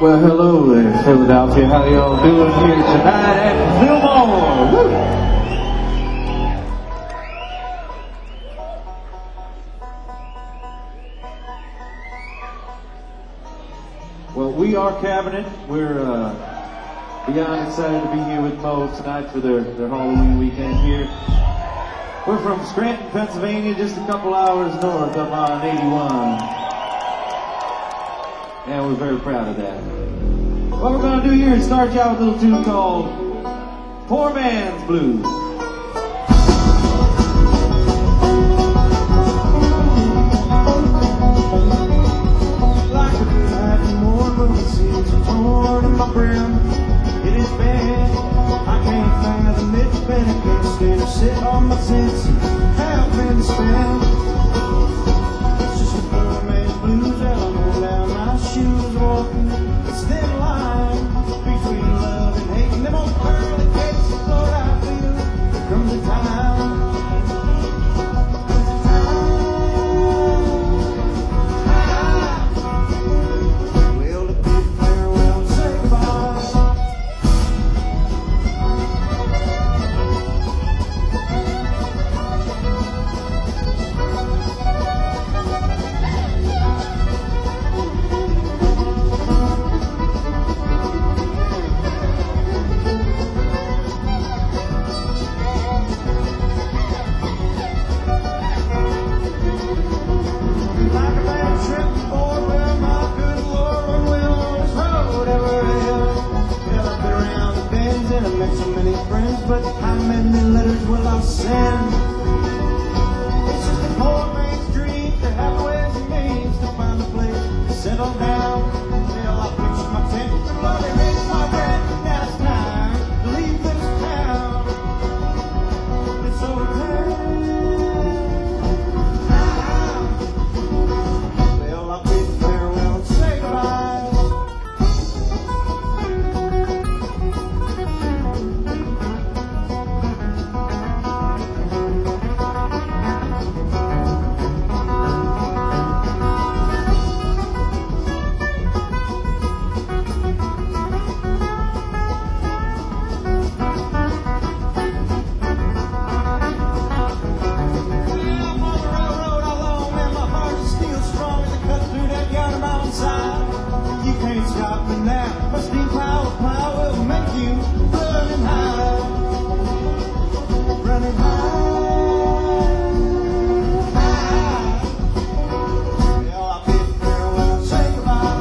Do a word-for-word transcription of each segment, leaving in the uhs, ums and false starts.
Well, hello there, Philadelphia. How y'all doing here tonight at Fillmore? Woo! Well, we are Cabinet. We're uh, beyond excited to be here with Mo tonight for their, their Halloween weekend here. We're from Scranton, Pennsylvania, just a couple hours north up on eighty-one. And we're very proud of that. What we're going to do here is start you out with a little tune called Poor Man's Blues. Like a bad more movie scenes torn in my brain. It is bad. I can't fathom it. Better can't stay to sit on my sense. Have been spent. It's just a poor man's blues. I'm going down my shoes walking. It's thin line between love and hate. And them old pearly gates, Lord, I feel there comes a time. Well, to bid farewell and say goodbye. Like a bad trip, boy, well, my good Lord, will on this road ever held. Well, I've been around the bends and I've met so many friends, but how many letters will I send? It's just a poor man's dream to have ways and means to find a place to settle down. Well, I pitched my tent, the bloody raised my rent, and now it's time to leave this town. It's overturned. Well, I bid farewell and say goodbye. I'm on the railroad all alone, and my heart is still strong as it cuts through that yonder mountainside. You can't stop me now. My steam power plow will make you running high, running high, high. Well, I bid farewell and say goodbye.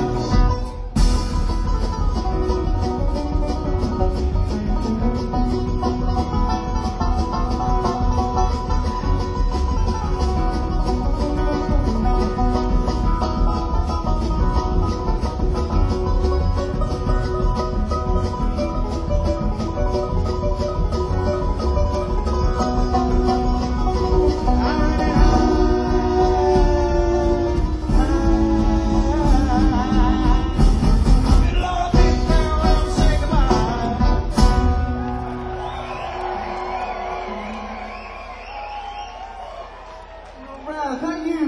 Alright, thank you.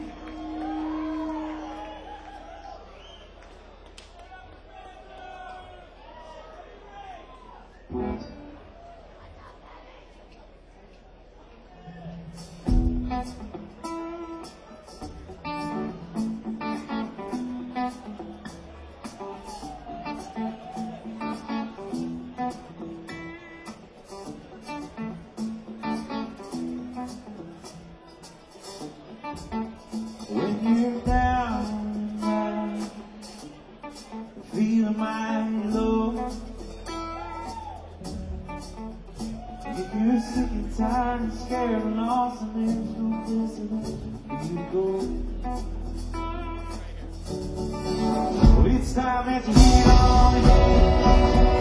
When you're down, feeling mighty low. If you're sick and tired and scared and lost, and there's no place for you to go. Well, it's time that you get on ahead.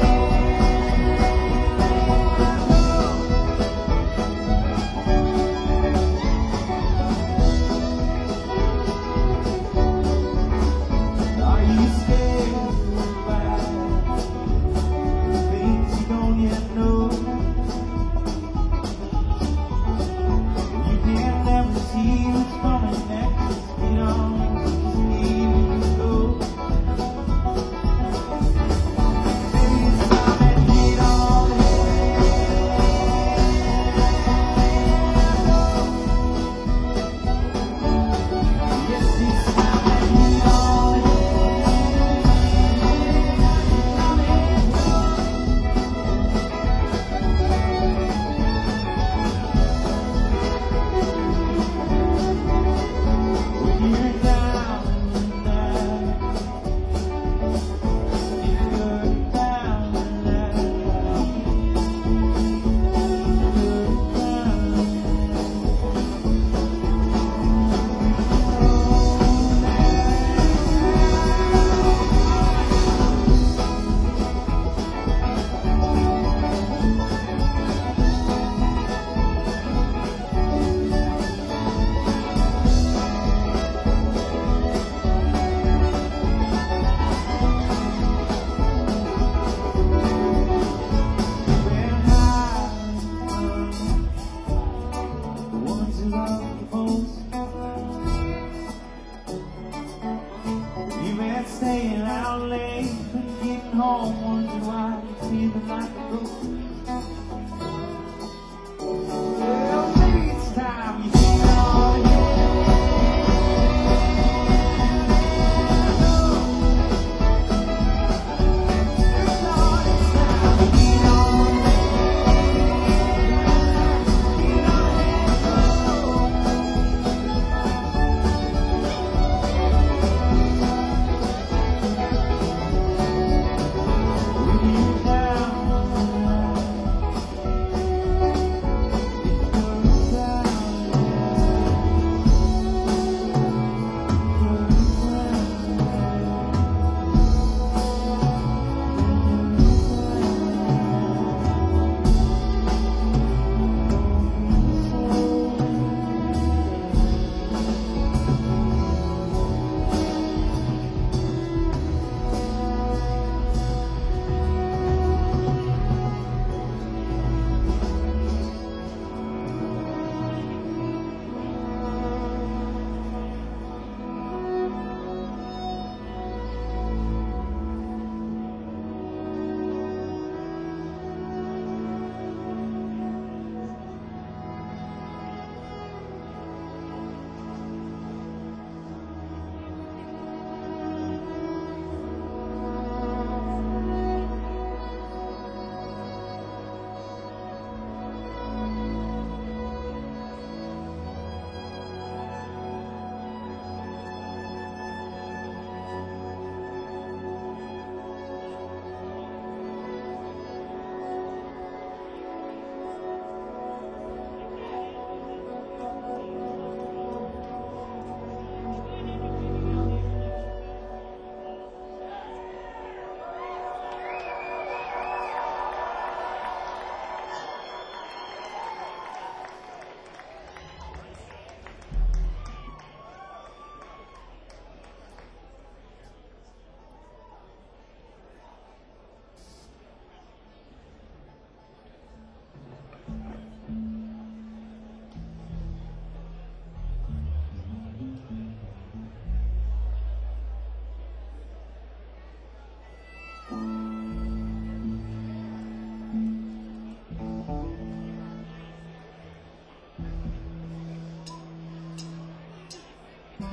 Are you scared to look back? Things you don't yet know. You can never see what's coming next. You know, just leave it go.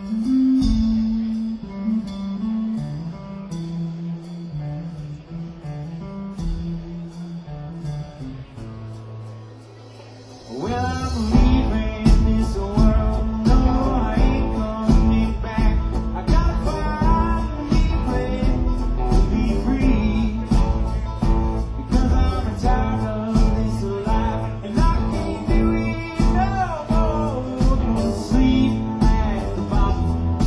Well, I'm leaving this world. No, I ain't coming back. I gotta find a way to be free. Because I'm tired of this life, and I can't do it no more. Gonna sleep at the bottom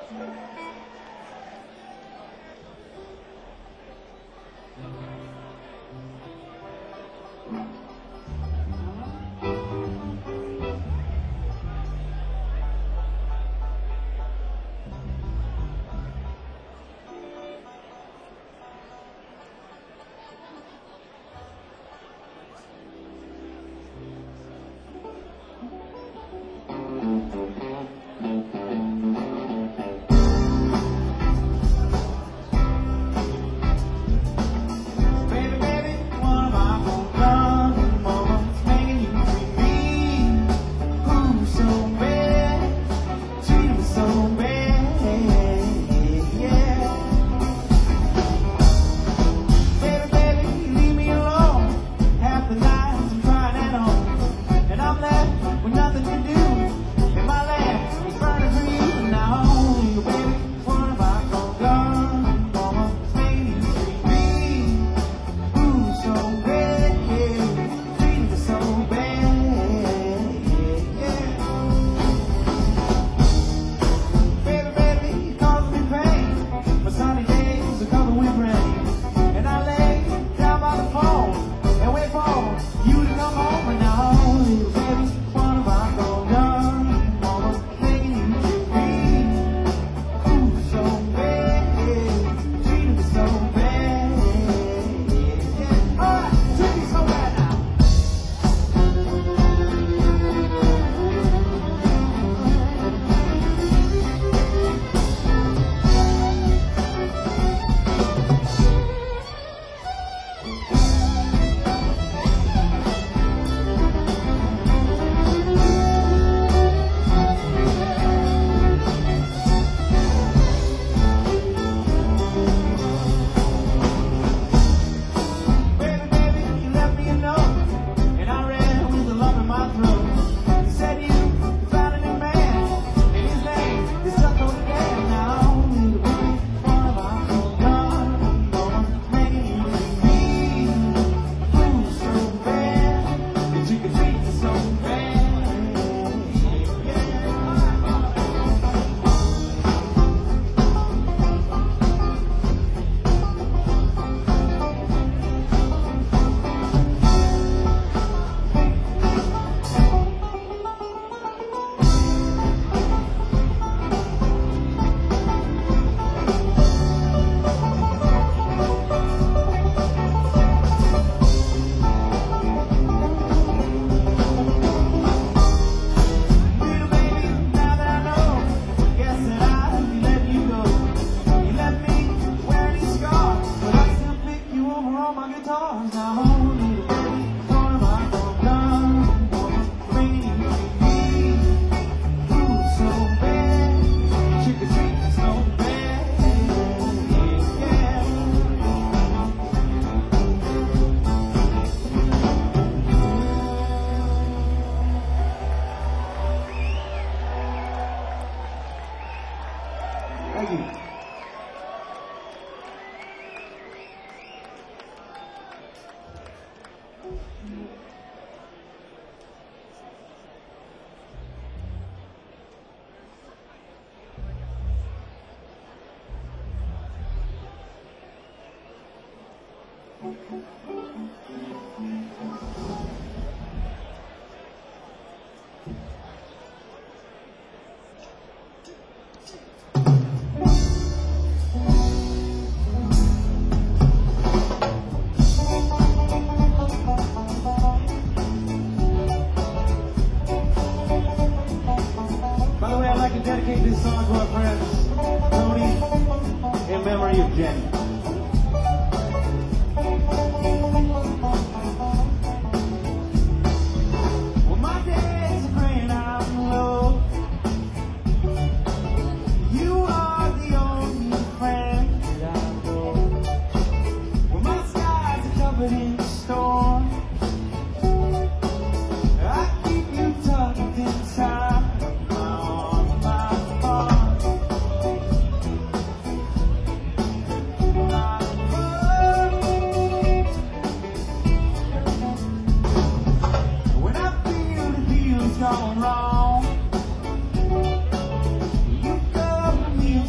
gone wrong. You come to me and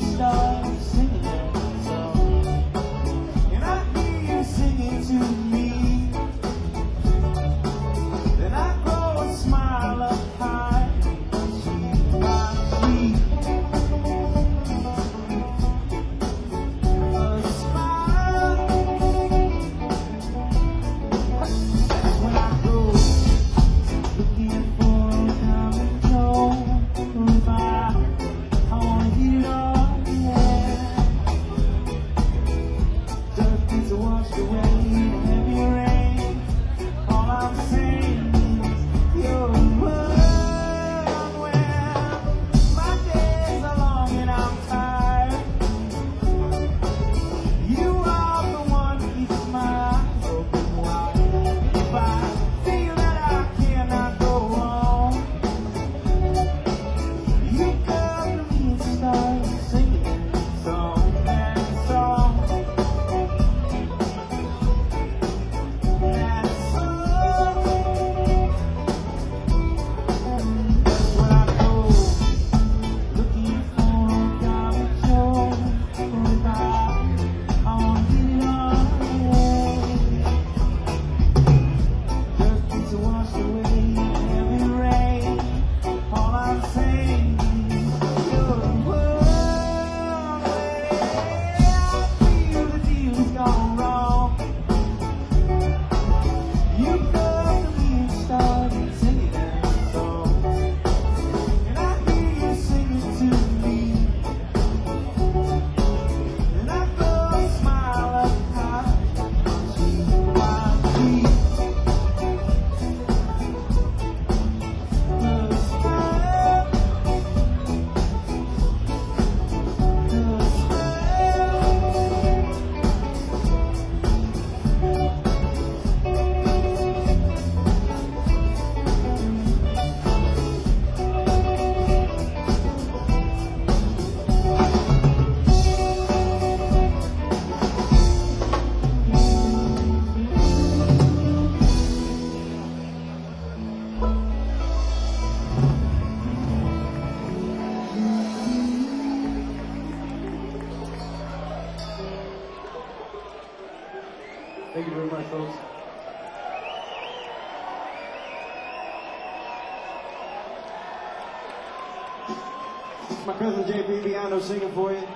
It's my cousin J P Viano singing for you.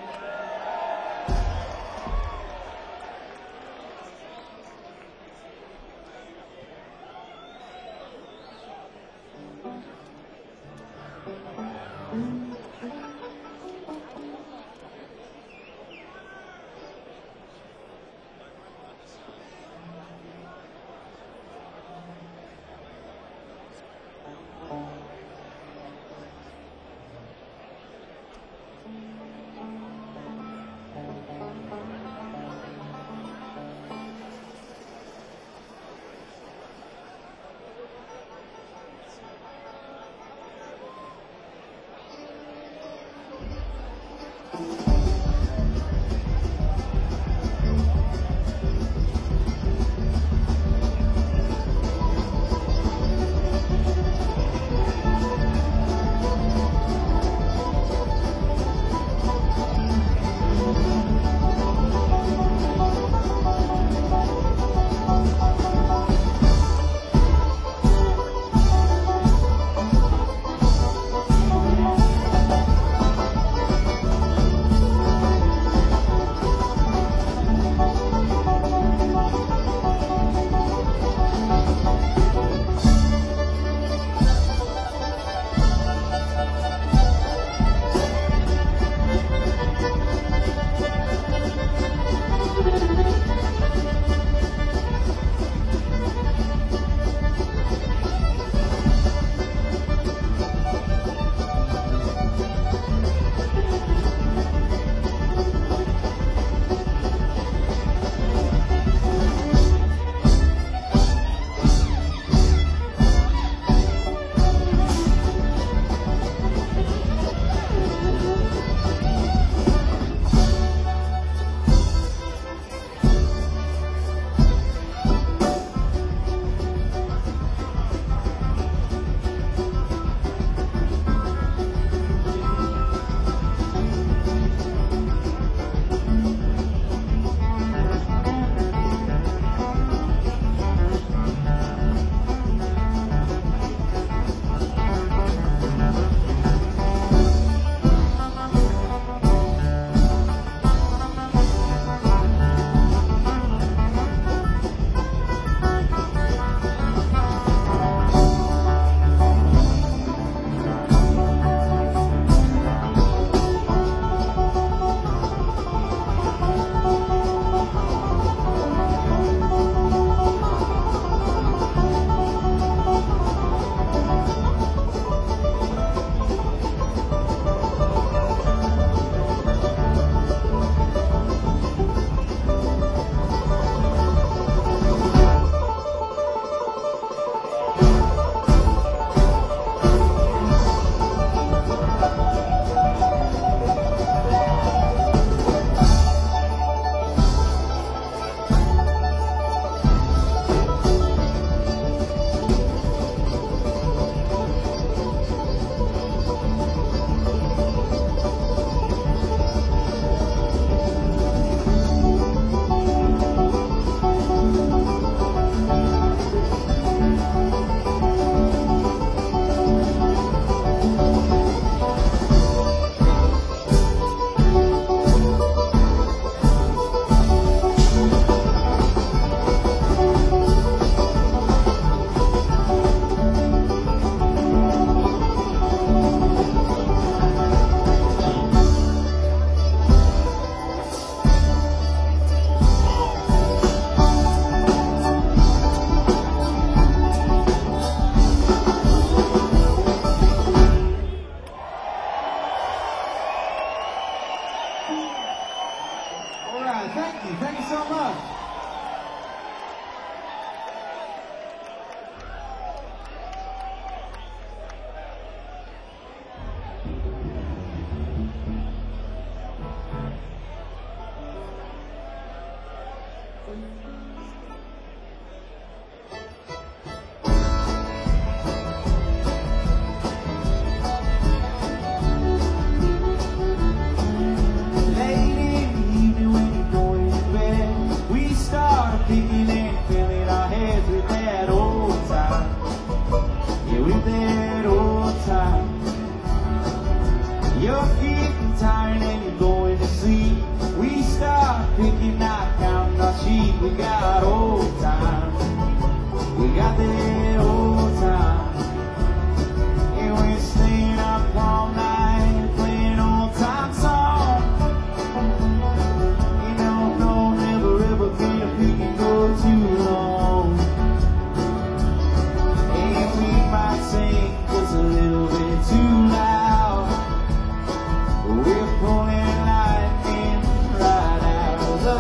too loud. We're pulling lightning right out of the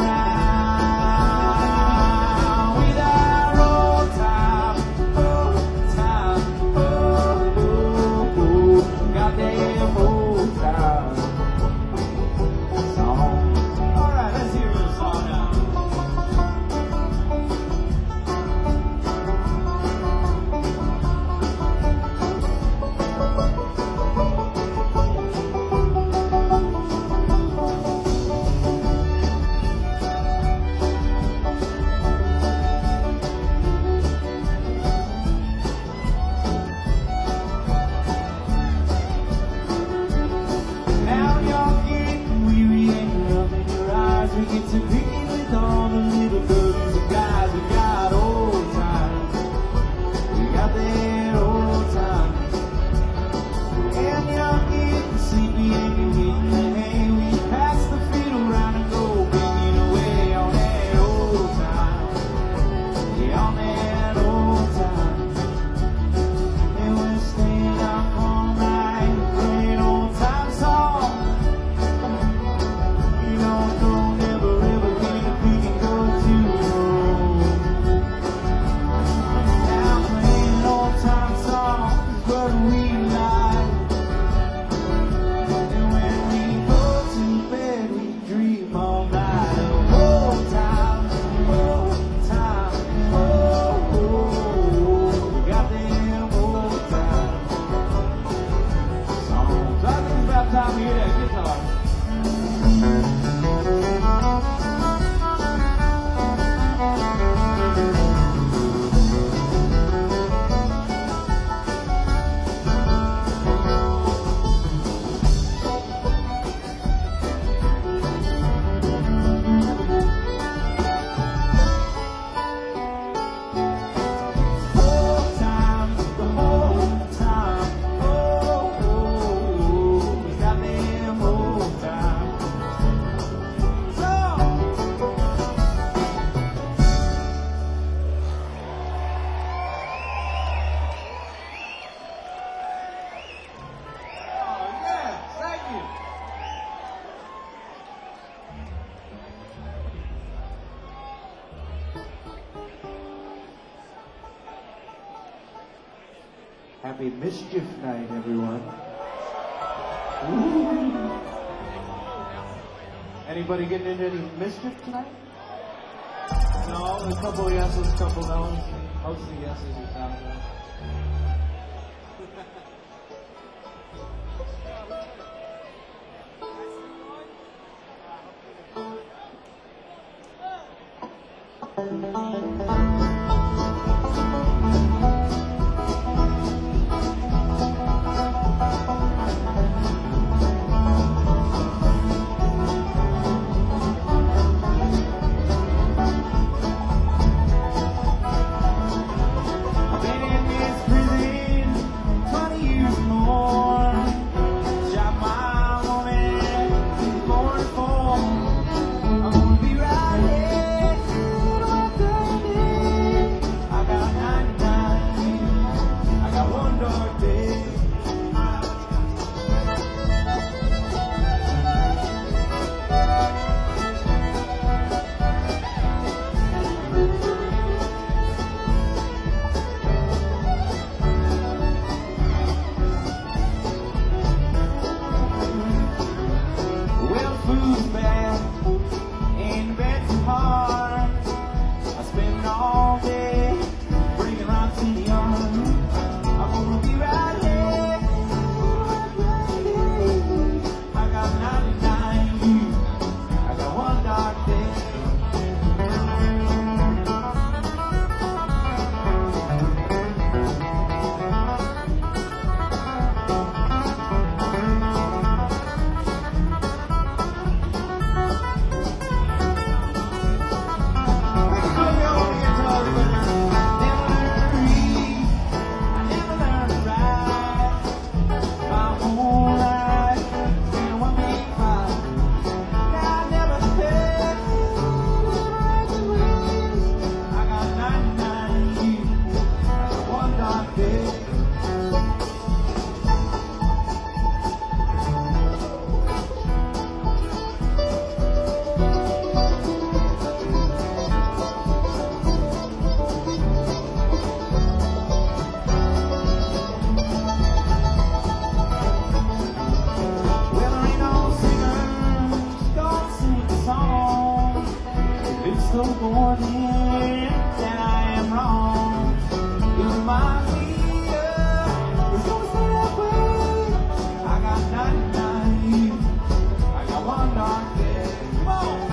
ground with our old time, old time, oh, oh, oh, goddamn old time song. All right, let's hear this song now. Now you're getting weary and rubbing your eyes. We get to be with all the little girls and guys. We got old times. We got that old time. And you're getting sleepy and you're hitting the hay. We pass the fiddle round and go banging away on that old time. Yeah, on that old time. And we're staying up all night playing old time songs. You know, don't ever, ever get a peek and go too long. Now playing old time songs is what we like. And when we go to bed, we dream all night of old time, old time, oh, oh, oh. We got them old time songs. I think it's about time we hear that guitar. Old time, the old time, oh, oh, oh, we got them old time. So, oh yeah, thank you. Happy Mischief Night, everyone. Ooh. Anybody getting into any mischief tonight? No, a couple yeses, a couple no's. Most of the yeses are sound good. I've been in this prison twenty years or more. Shot my woman, born for. I'm gonna be right here till my day so born in that I am wrong. You remind me of it's gonna stay that way. I got ninety-nine, I got one dark day. Come on.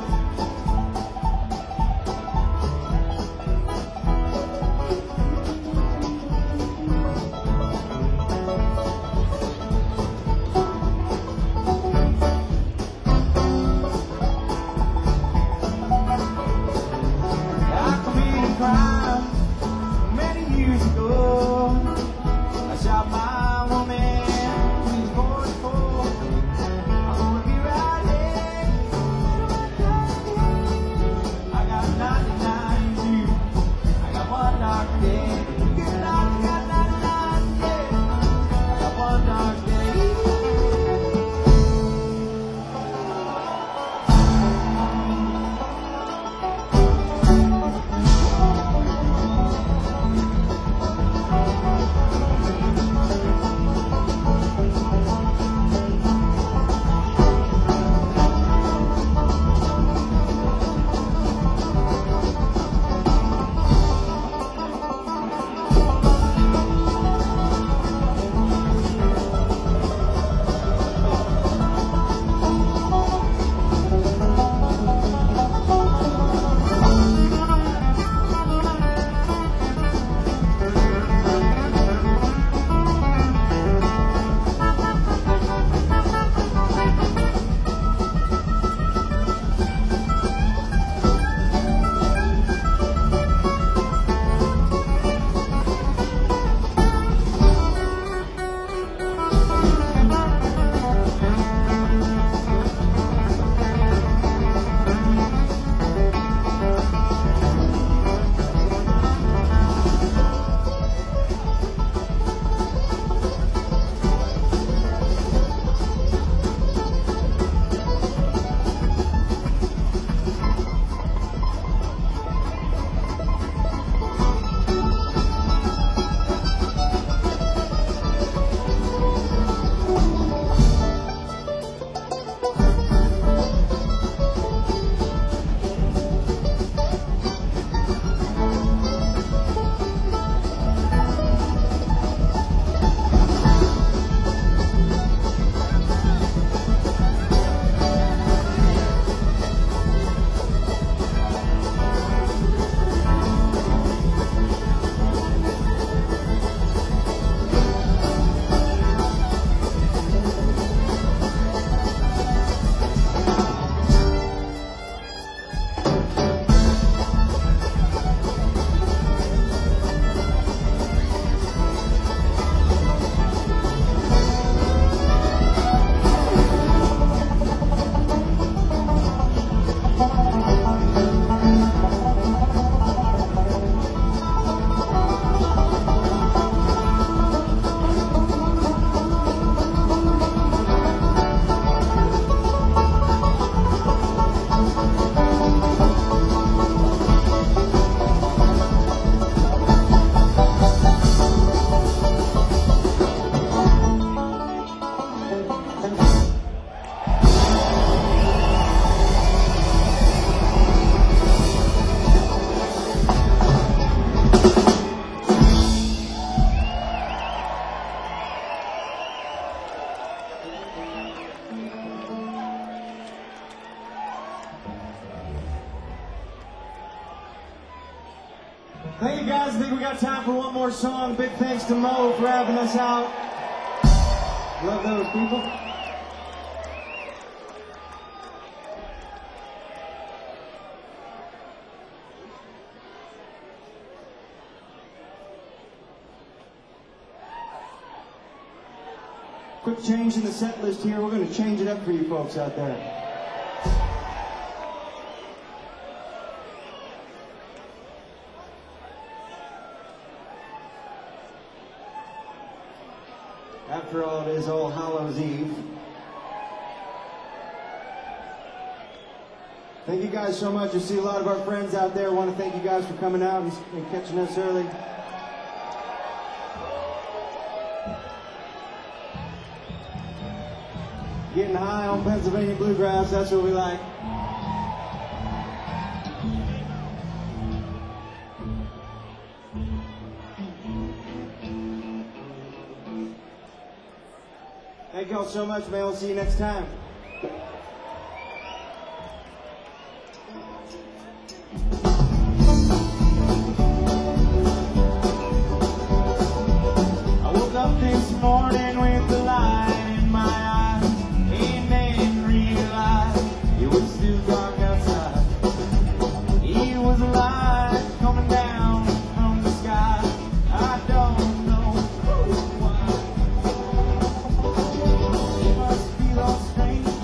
Thank you guys. I think we got time for one more song. Big thanks to Mo for having us out. Love those people. Quick change in the set list here. We're going to change it up for you folks out there. After all, it is All Hallows Eve. Thank you guys so much. I see a lot of our friends out there. I want to thank you guys for coming out and, and catching us early. Getting high on Pennsylvania bluegrass, that's what we like. Thank y'all so much, man. We'll see you next time. I woke up this morning with the light in my eyes, and then realized it was still dark outside. It was a light coming down from the sky. I don't know why. It must feel all strange.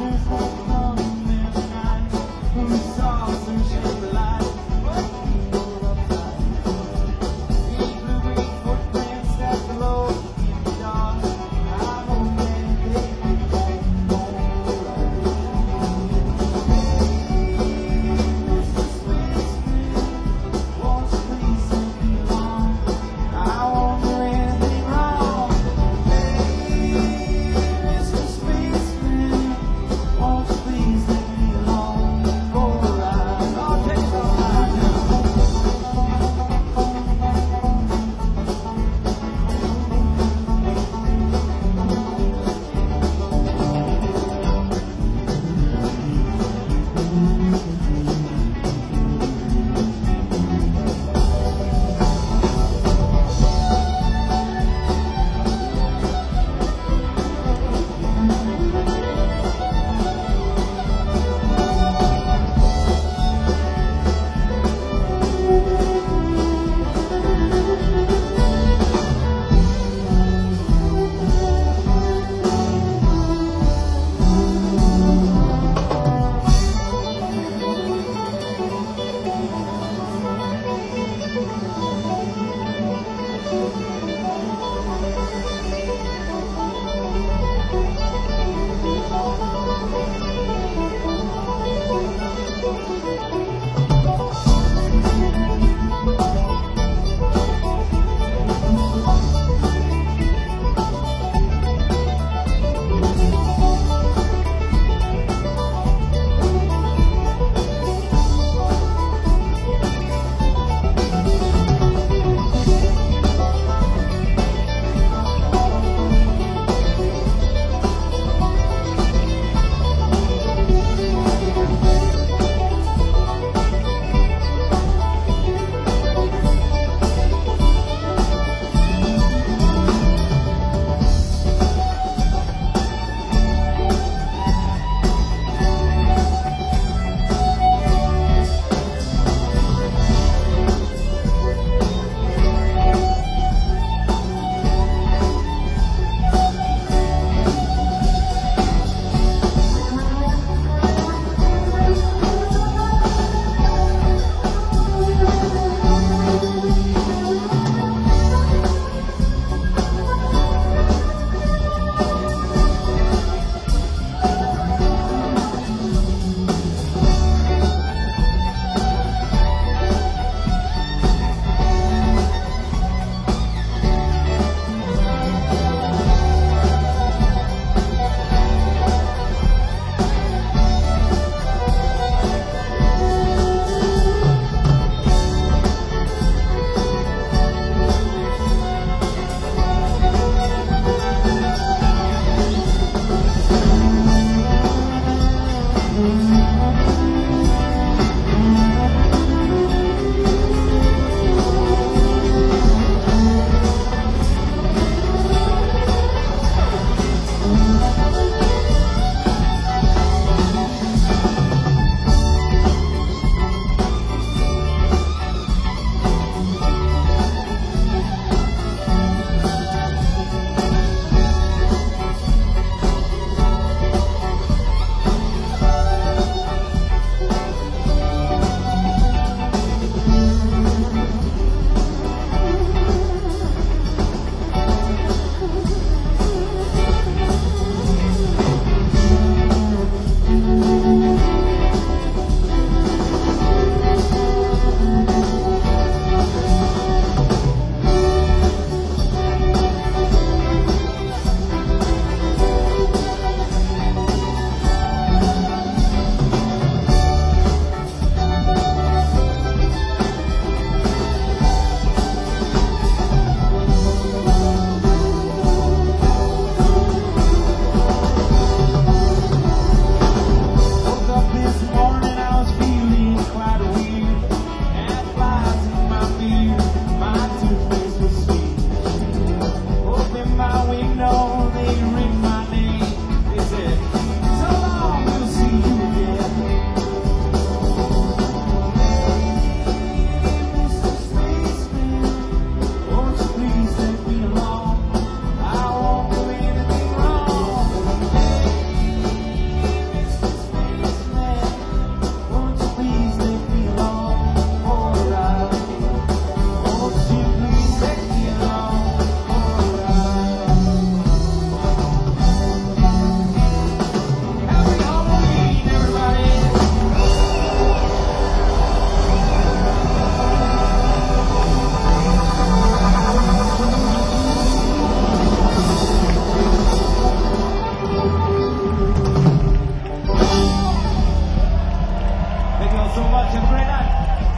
so much. Have a great night.